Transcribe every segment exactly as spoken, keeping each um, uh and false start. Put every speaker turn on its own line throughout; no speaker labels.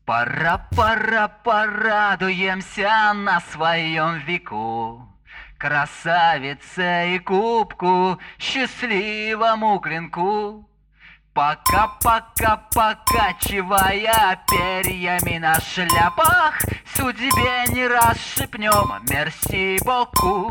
Пора, пора, порадуемся на своем веку красавице и кубку, счастливому клинку. Пока-пока, покачивая перьями на шляпах, судьбе не раз шепнем мерси боку.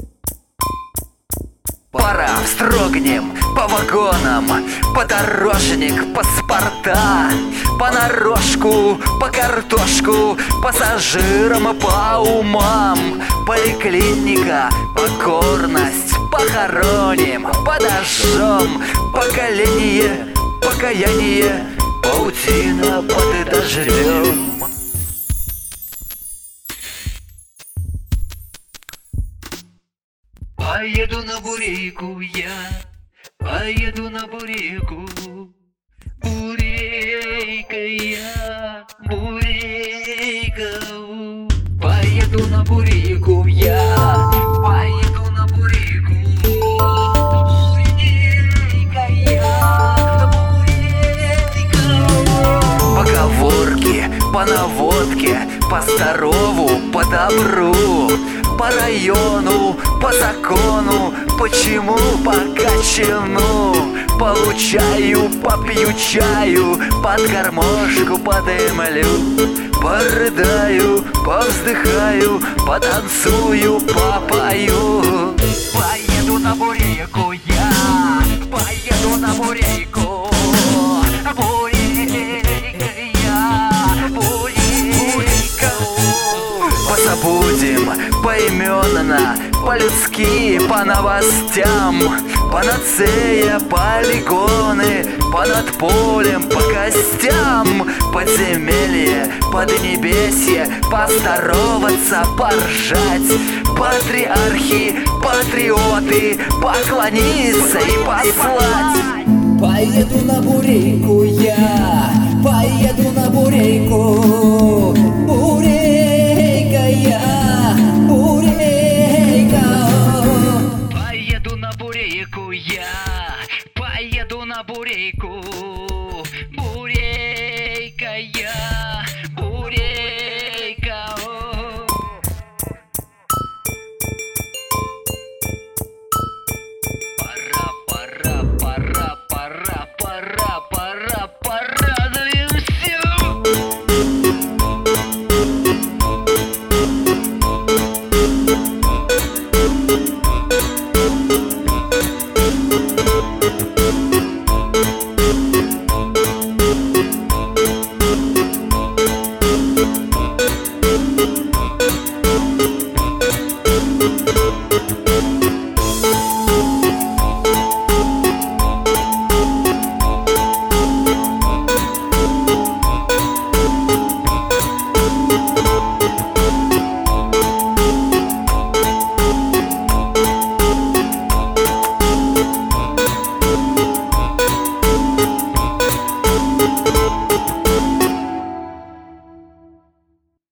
Пора вздрогнем по вагонам, подорожник, паспорта, понарошку, по картошку, пассажирам по умам. Поликлиника, покорность, похороним, подожжем. Поколение, покаяние, паутина подожрем. Поеду на Бурейку я, поеду на Бурейку. Бурейка я, Бурейка. Поеду на Бурейку я, поеду на Бурейку. Бурейка я, Бурейка. Поговорки, по наводке, по здорову, по добру, по району, по закону, почему по качану. Получаю, попью чаю, под гармошку подымлю. Порыдаю, повздыхаю, потанцую, попою. Поеду на Бурейку я, поеду на Бурейку. Бурейка я, Бурейка. Позабудем поименно, по-людски, по новостям. Панацея, полигоны, понад полем, по костям. Подземелье, поднебесье, поздороваться, поржать. Патриархи, патриоты, поклониться и послать.
Поеду на Бурейку я, поеду на Бурейку. Бурейка я, Бурейка.
Поеду на Бурейку я, поеду на Бурейку. Бурейка я.